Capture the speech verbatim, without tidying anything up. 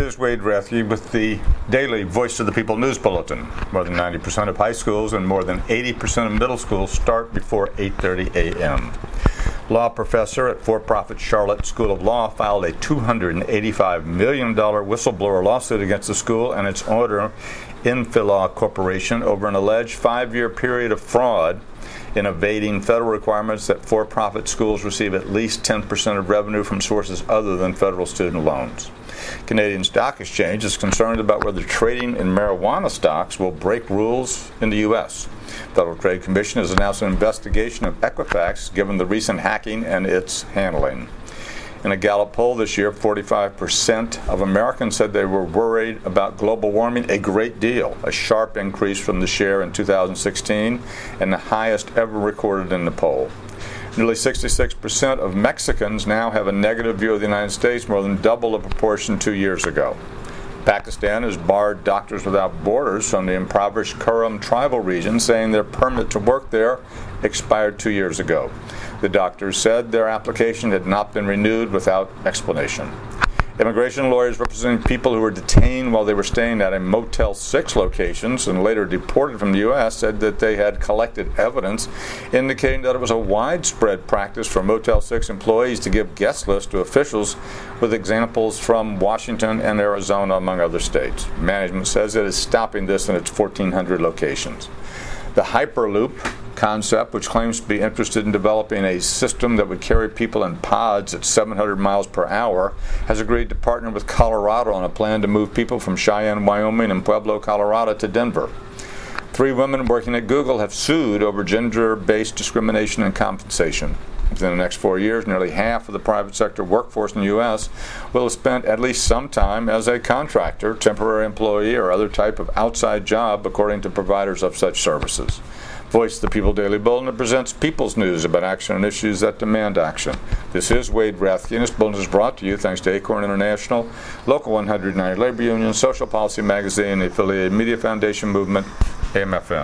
is Wade Rathke with the daily Voice of the People News Bulletin. More than ninety percent of high schools and more than eighty percent of middle schools start before eight thirty a.m. Law professor at for-profit Charlotte School of Law filed a two hundred eighty-five million dollars whistleblower lawsuit against the school and its owner, Infilaw Corporation, over an alleged five-year period of fraud in evading federal requirements that for-profit schools receive at least ten percent of revenue from sources other than federal student loans. Canadian Stock Exchange is concerned about whether trading in marijuana stocks will break rules in the U S Federal Trade Commission has announced an investigation of Equifax given the recent hacking and its handling. In a Gallup poll this year, forty-five percent of Americans said they were worried about global warming a great deal, a sharp increase from the share in two thousand sixteen and the highest ever recorded in the poll. Nearly sixty-six percent of Mexicans now have a negative view of the United States, more than double the proportion two years ago. Pakistan has barred Doctors Without Borders from the impoverished Kurram tribal region, saying their permit to work there expired two years ago. The doctors said their application had not been renewed without explanation. Immigration lawyers representing people who were detained while they were staying at a Motel six locations and later deported from the U S said that they had collected evidence indicating that it was a widespread practice for Motel six employees to give guest lists to officials with examples from Washington and Arizona, among other states. Management says it is stopping this in its fourteen hundred locations. The Hyperloop concept, which claims to be interested in developing a system that would carry people in pods at seven hundred miles per hour, has agreed to partner with Colorado on a plan to move people from Cheyenne, Wyoming and Pueblo, Colorado to Denver. Three women working at Google have sued over gender-based discrimination and compensation. Within the next four years, nearly half of the private sector workforce in the U S will have spent at least some time as a contractor, temporary employee, or other type of outside job, according to providers of such services. Voice of the People Daily Bulletin presents People's News about action and issues that demand action. This is Wade Rathke, and this bulletin is brought to you thanks to Acorn International, Local one hundred nine Labor Union, Social Policy Magazine, the affiliated Media Foundation Movement, A M F M.